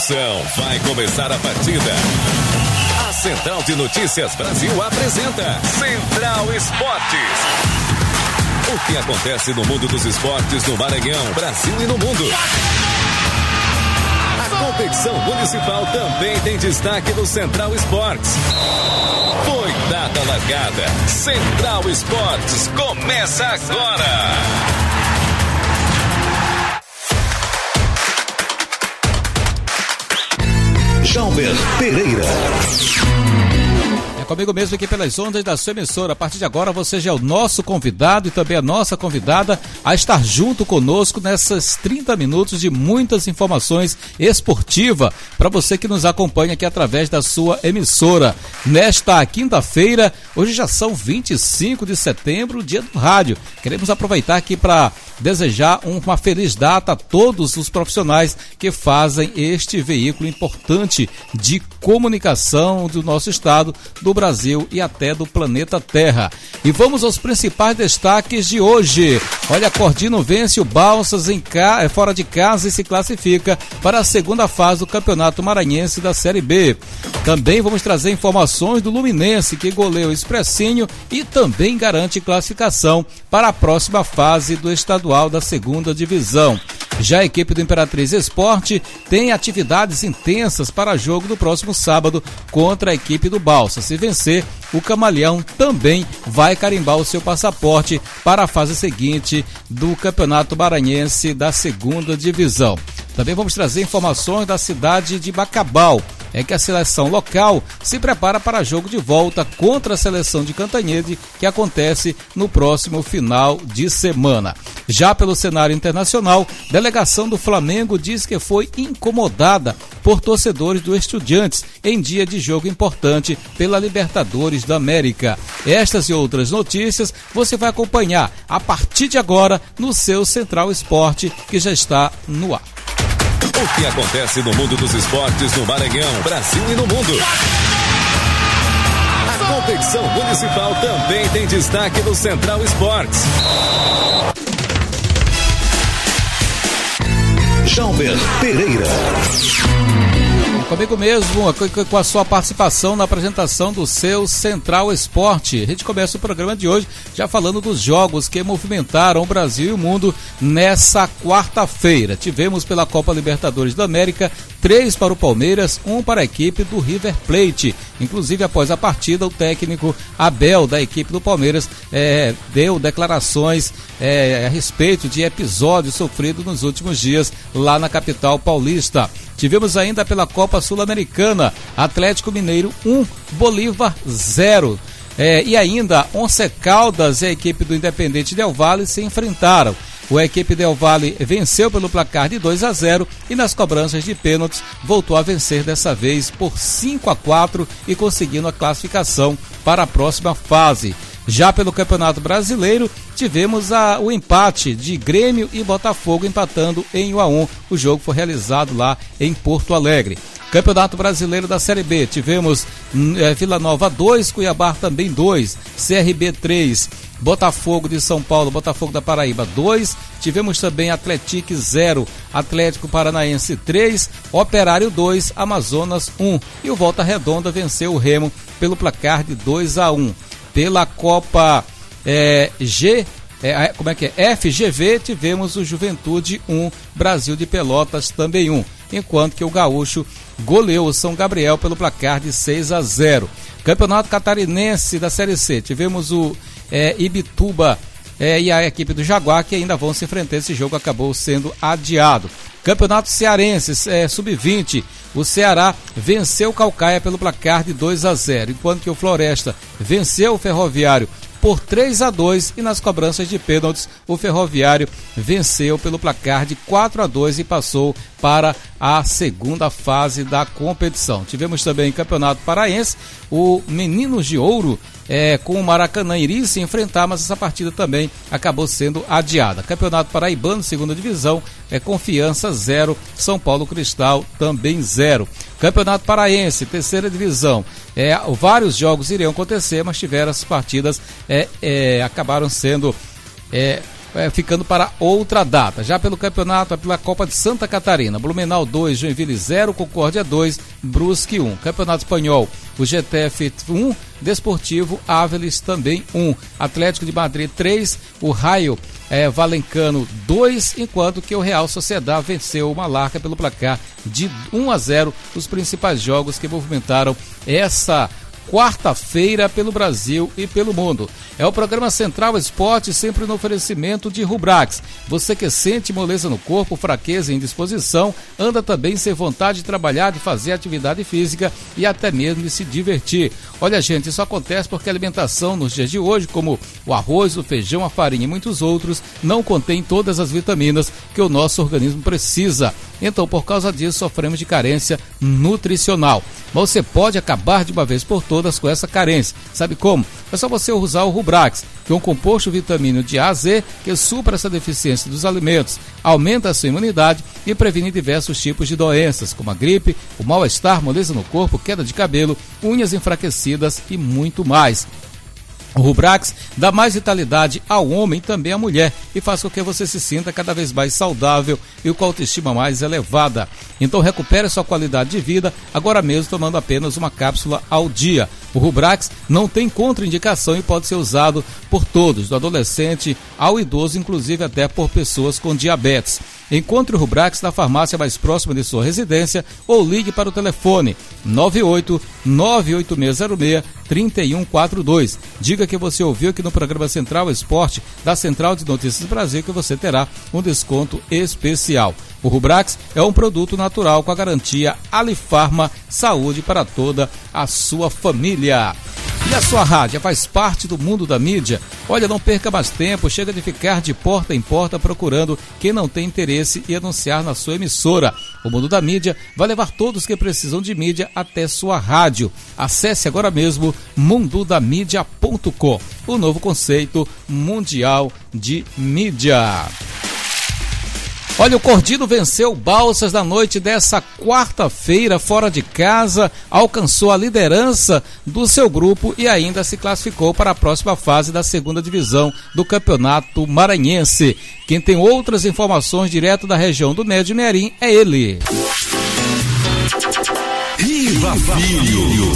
emoção, vai começar a partida. A Central de Notícias Brasil apresenta Central Esportes. O que acontece no mundo dos esportes no Maranhão, Brasil e no mundo. A competição municipal também tem destaque no Central Esportes. Foi dada a largada. Central Esportes começa agora. Jalber Pereira. É comigo mesmo aqui pelas ondas da sua emissora. A partir de agora você já é o nosso convidado e também a nossa convidada a estar junto conosco nessas 30 minutos de muitas informações esportivas para você que nos acompanha aqui através da sua emissora. Nesta quinta-feira, hoje já são 25 de setembro, dia do rádio. Queremos aproveitar aqui para desejar uma feliz data a todos os profissionais que fazem este veículo importante de comunicação do nosso estado, do Brasil e até do planeta Terra. E vamos aos principais destaques de hoje. Olha, Cordino vence o Balsas fora de casa e se classifica para a segunda fase do Campeonato Maranhense da Série B. Também vamos trazer informações do Luminense, que goleia o Expressinho e também garante classificação para a próxima fase do estadual da segunda divisão. Já a equipe do Imperatriz Esporte tem atividades intensas para jogo do próximo sábado contra a equipe do Balsa. Se vencer, o Camaleão também vai carimbar o seu passaporte para a fase seguinte do Campeonato Maranhense da segunda divisão. Também vamos trazer informações da cidade de Bacabal. É que a seleção local se prepara para jogo de volta contra a seleção de Cantanhede, que acontece no próximo final de semana. Já pelo cenário internacional, delegação do Flamengo diz que foi incomodada por torcedores do Estudiantes em dia de jogo importante pela Libertadores da América. Estas e outras notícias você vai acompanhar a partir de agora no seu Central Esporte, que já está no ar. O que acontece no mundo dos esportes no Maranhão, Brasil e no mundo. A competição municipal também tem destaque no Central Esportes. Jalber Pereira. Comigo mesmo, com a sua participação na apresentação do seu Central Esporte. A gente começa o programa de hoje já falando dos jogos que movimentaram o Brasil e o mundo nessa quarta-feira. Tivemos pela Copa Libertadores da América 3 para o Palmeiras, 1 para a equipe do River Plate. Inclusive, após a partida, o técnico Abel da equipe do Palmeiras deu declarações a respeito de episódios sofridos nos últimos dias lá na capital paulista. Tivemos ainda pela Copa Sul-Americana, Atlético Mineiro 1, Bolívar 0. E ainda Once Caldas e a equipe do Independente Del Valle se enfrentaram. A equipe Del Valle venceu pelo placar de 2-0 e nas cobranças de pênaltis voltou a vencer dessa vez por 5-4 e conseguindo a classificação para a próxima fase. Já pelo Campeonato Brasileiro, tivemos o empate de Grêmio e Botafogo empatando em 1-1. O jogo foi realizado lá em Porto Alegre. Campeonato Brasileiro da Série B, tivemos Vila Nova 2, Cuiabá também 2, CRB 3, Botafogo de São Paulo, Botafogo da Paraíba 2, tivemos também Atlético 0, Atlético Paranaense 3, Operário 2, Amazonas 1 e o Volta Redonda venceu o Remo pelo placar de 2-1. Pela Copa FGV, tivemos o Juventude 1, Brasil de Pelotas também 1, enquanto que o Gaúcho goleou o São Gabriel pelo placar de 6-0. Campeonato Catarinense da Série C, tivemos o Ibituba e a equipe do Jaguar, que ainda vão se enfrentar. Esse jogo acabou sendo adiado. Campeonato Cearense, Sub-20, o Ceará venceu o Caucaia pelo placar de 2-0, enquanto que o Floresta venceu o Ferroviário por 3-2 e nas cobranças de pênaltis o Ferroviário venceu pelo placar de 4-2 e passou para a segunda fase da competição. Tivemos também Campeonato Paraense, o Meninos de Ouro com o Maracanã iria se enfrentar, mas essa partida também acabou sendo adiada. Campeonato Paraibano, segunda divisão, Confiança 0, São Paulo Cristal também 0. Campeonato Paraense, terceira divisão, vários jogos iriam acontecer, mas tiveram as partidas, acabaram sendo ficando para outra data. Já pelo campeonato, pela Copa de Santa Catarina, Blumenau 2, Joinville 0, Concórdia 2, Brusque 1. Campeonato Espanhol, o GTF 1, Desportivo Áviles também 1. Atlético de Madrid 3, o Raio Valencano 2, enquanto que o Real Sociedad venceu o Mallorca pelo placar de 1-0, os principais jogos que movimentaram essa quarta-feira pelo Brasil e pelo mundo. É o programa Central Esporte, sempre no oferecimento de Rubrax. Você que sente moleza no corpo, fraqueza e indisposição, anda também sem vontade de trabalhar, de fazer atividade física e até mesmo de se divertir. Olha, gente, isso acontece porque a alimentação nos dias de hoje, como o arroz, o feijão, a farinha e muitos outros, não contém todas as vitaminas que o nosso organismo precisa. Então, por causa disso, sofremos de carência nutricional. Mas você pode acabar de uma vez por todas com essa carência. Sabe como? É só você usar o Rubrax, que é um composto vitamínico de A a Z que supra essa deficiência dos alimentos, aumenta a sua imunidade e previne diversos tipos de doenças, como a gripe, o mal-estar, moleza no corpo, queda de cabelo, unhas enfraquecidas e muito mais. O Rubrax dá mais vitalidade ao homem e também à mulher e faz com que você se sinta cada vez mais saudável e com a autoestima mais elevada. Então recupere sua qualidade de vida agora mesmo tomando apenas uma cápsula ao dia. O Rubrax não tem contraindicação e pode ser usado por todos, do adolescente ao idoso, inclusive até por pessoas com diabetes. Encontre o Rubrax na farmácia mais próxima de sua residência ou ligue para o telefone 98-98606-3142. Diga que você ouviu aqui no programa Central Esporte da Central de Notícias Brasil que você terá um desconto especial. O Rubrax é um produto natural com a garantia Alifarma, saúde para toda a sua família. E a sua rádio faz parte do mundo da mídia? Olha, não perca mais tempo, chega de ficar de porta em porta procurando quem não tem interesse e anunciar na sua emissora. O Mundo da Mídia vai levar todos que precisam de mídia até sua rádio. Acesse agora mesmo mundodamídia.com, o novo conceito mundial de mídia. Olha, o Cordino venceu o Balsas na noite dessa quarta-feira, fora de casa, alcançou a liderança do seu grupo e ainda se classificou para a próxima fase da segunda divisão do Campeonato Maranhense. Quem tem outras informações direto da região do Médio Merim é ele. Riva Filho.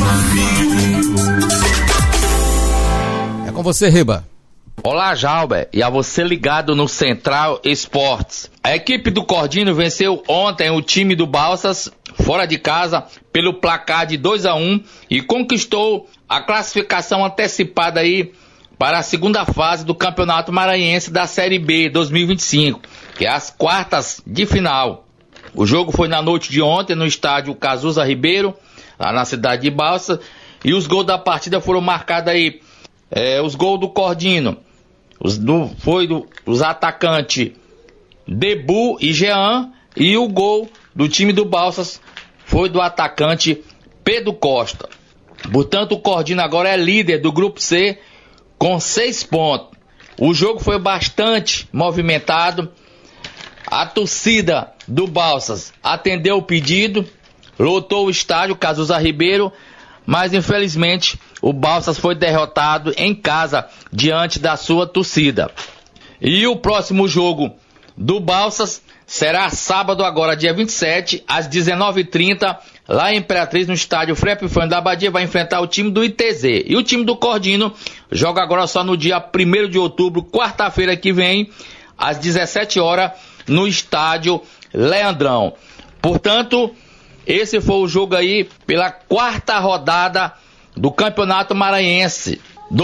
É com você, Riba. Olá, Jalber, e a você ligado no Central Esportes. A equipe do Cordino venceu ontem o time do Balsas, fora de casa, pelo placar de 2-1 e conquistou a classificação antecipada aí para a segunda fase do Campeonato Maranhense da Série B 2025, que é as quartas de final. O jogo foi na noite de ontem no estádio Cazuza Ribeiro, lá na cidade de Balsas, e os gols da partida foram marcados aí, os gols do Cordino. Os atacantes Debu e Jean, e o gol do time do Balsas foi do atacante Pedro Costa. Portanto, o Cordino agora é líder do grupo C com 6 pontos. O jogo foi bastante movimentado. A torcida do Balsas atendeu o pedido, lotou o estádio Cazuza Ribeiro, mas infelizmente o Balsas foi derrotado em casa diante da sua torcida. E o próximo jogo do Balsas será sábado agora, dia 27, às 19h30, lá em Imperatriz, no estádio Frei Epifânio da Abadia, vai enfrentar o time do ITZ. E o time do Cordino joga agora só no dia 1º de outubro, quarta-feira que vem, às 17 horas, no estádio Leandrão. Portanto, esse foi o jogo aí pela quarta rodada do Campeonato Maranhense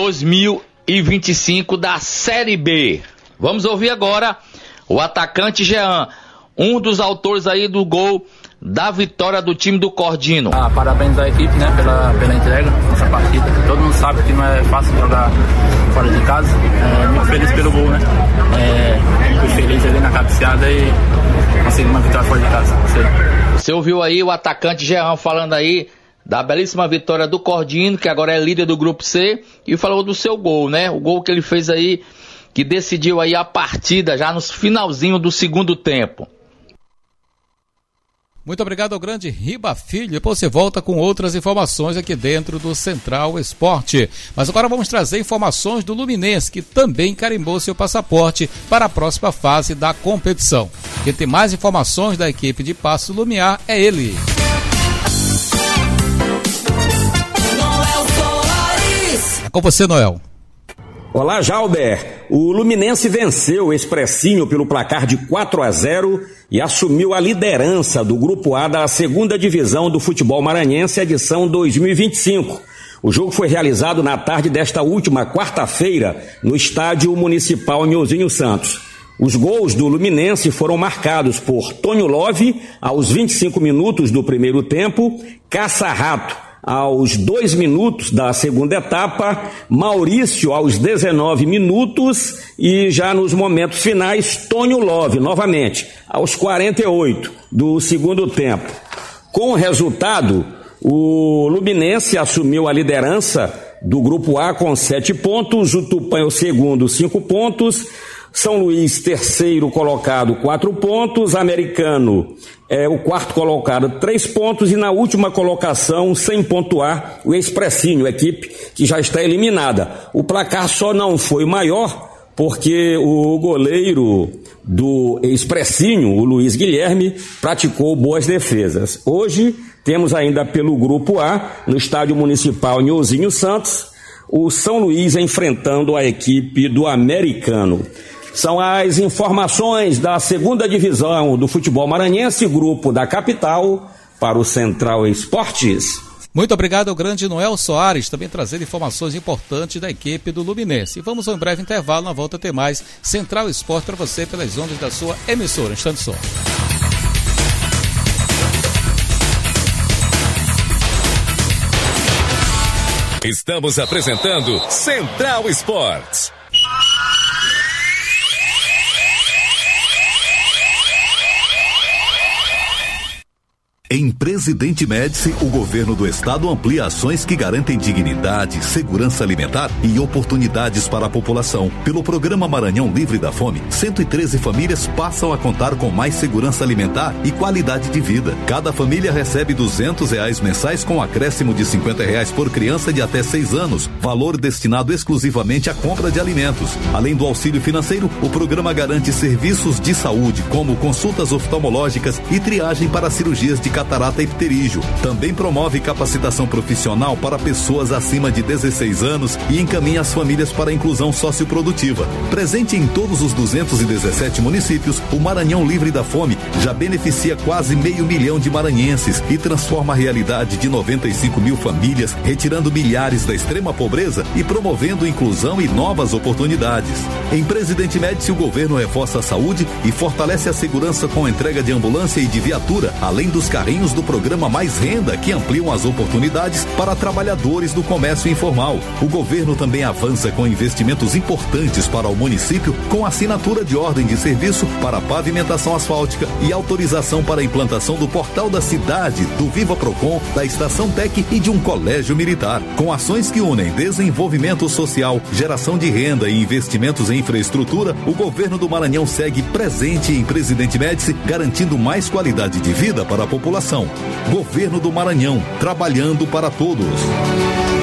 2025 da Série B. Vamos ouvir agora o atacante Jean, um dos autores aí do gol da vitória do time do Cordino. Parabéns à equipe, né, pela entrega nessa partida. Todo mundo sabe que não é fácil jogar fora de casa. Muito feliz pelo gol, né? Fui feliz ali na cabeceada e consegui uma vitória fora de casa. Você ouviu aí o atacante Jean falando aí da belíssima vitória do Cordino, que agora é líder do grupo C, e falou do seu gol, né? O gol que ele fez aí, que decidiu aí a partida já no finalzinho do segundo tempo. Muito obrigado ao grande Riba Filho. Depois você volta com outras informações aqui dentro do Central Esporte. Mas agora vamos trazer informações do Luminense, que também carimbou seu passaporte para a próxima fase da competição. Quem tem mais informações da equipe de Paços do Lumiar é ele. É com você, Noel. Olá, Jalber. O Luminense venceu o Expressinho pelo placar de 4-0 e assumiu a liderança do Grupo A da 2ª Divisão do Futebol Maranhense, edição 2025. O jogo foi realizado na tarde desta última quarta-feira no Estádio Municipal Nhozinho Santos. Os gols do Luminense foram marcados por Tonho Love aos 25 minutos do primeiro tempo, Caça-Rato aos 2 minutos da segunda etapa, Maurício aos 19 minutos e já nos momentos finais, Tonho Love novamente, aos 48 do segundo tempo. Com o resultado, o Luminense assumiu a liderança do Grupo A com 7 pontos, o Tupã é o segundo, 5 pontos, São Luís, terceiro colocado, 4 pontos, Americano é o quarto colocado, 3 pontos, e na última colocação, sem pontuar, o Expressinho, equipe que já está eliminada. O placar só não foi maior porque o goleiro do Expressinho, o Luiz Guilherme, praticou boas defesas. Hoje temos ainda pelo Grupo A, no Estádio Municipal Nhozinho Santos, o São Luís enfrentando a equipe do Americano. São as informações da 2ª Divisão do Futebol Maranhense, grupo da capital, para o Central Esportes. Muito obrigado ao grande Noel Soares, também trazendo informações importantes da equipe do Luminense. E vamos a um breve intervalo, na volta a ter mais Central Esporte para você pelas ondas da sua emissora. Instante só. Estamos apresentando Central Esportes. Em Presidente Médici, o governo do estado amplia ações que garantem dignidade, segurança alimentar e oportunidades para a população. Pelo programa Maranhão Livre da Fome, 113 famílias passam a contar com mais segurança alimentar e qualidade de vida. Cada família recebe R$200 mensais com acréscimo de R$50 por criança de até 6 anos, valor destinado exclusivamente à compra de alimentos. Além do auxílio financeiro, o programa garante serviços de saúde, como consultas oftalmológicas e triagem para cirurgias de catarata e pterígio. Também promove capacitação profissional para pessoas acima de 16 anos e encaminha as famílias para a inclusão socioprodutiva. Presente em todos os 217 municípios, o Maranhão Livre da Fome já beneficia quase 500 mil de maranhenses e transforma a realidade de 95 mil famílias, retirando milhares da extrema pobreza e promovendo inclusão e novas oportunidades. Em Presidente Médici, o governo reforça a saúde e fortalece a segurança com entrega de ambulância e de viatura, além dos carrinhos do programa Mais Renda, que ampliam as oportunidades para trabalhadores do comércio informal. O governo também avança com investimentos importantes para o município, com assinatura de ordem de serviço para pavimentação asfáltica e autorização para a implantação do Portal da Cidade, do Viva Procon, da Estação Tec e de um colégio militar. Com ações que unem desenvolvimento social, geração de renda e investimentos em infraestrutura, o governo do Maranhão segue presente em Presidente Médici, garantindo mais qualidade de vida para a população. Governo do Maranhão, trabalhando para todos.